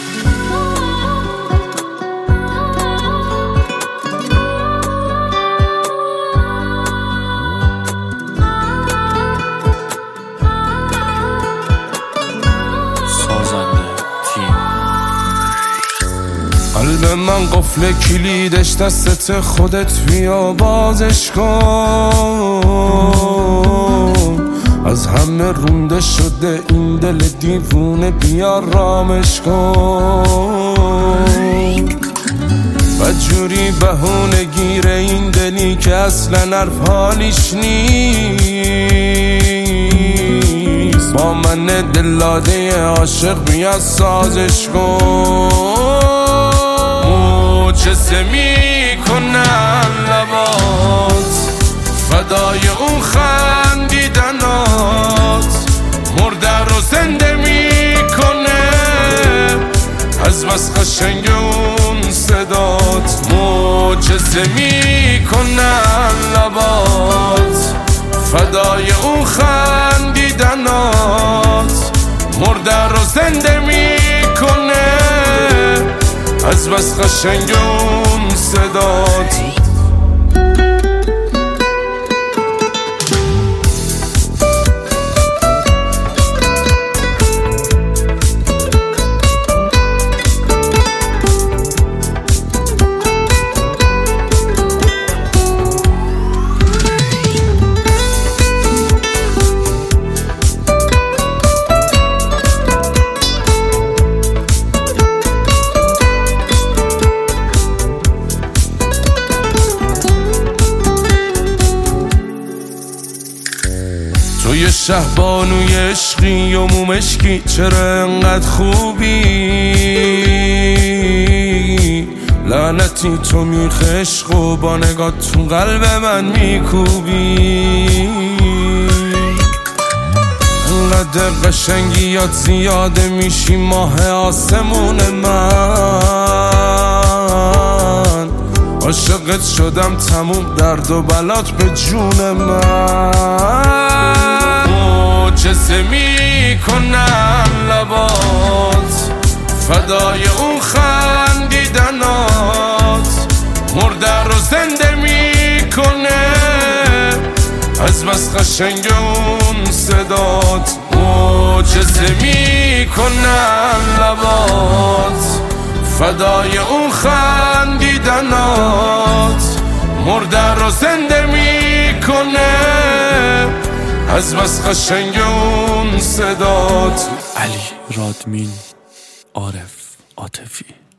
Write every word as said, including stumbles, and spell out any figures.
قلب من قفل کلیدش دستت، خودت بیا بازش کن. از همه رونده شده این دل دیوونه، بیا رامش کن. بدجوری بهونه گیره این دلی که اصلا حرف حالیش نیست. با من دلاده عاشق بیا سازش کن. معجزه میکنن لبات، فدای اون خندیدنات. مرده رو زنده میکنه از بس قشنگ اون صدات. معجزه میکنن لبات، فدای اون خندیدنات. مرده رو زنده میکنه از بس قشنگ اون صدات. توی شهبانوی عشقی و مومشکی، چرا انقدر خوبی؟ لعنتی تو میخ عشق و با نگاه تو قلب من میکوبی. انقدر قشنگیات زیاده میشی ماه آسمون من. عاشقت شدم تموم درد و بلات به جون من. معجزه میکنن لبات، فدای اون خندیدنات. مرده رو زنده میکنه از بس قشنگ اون صدات. معجزه میکنن لبات، فدای اون خندیدنات. مرده رو زنده میکنه از بس قشنگ اون صدات. علی رادمین، عارف عاطفی.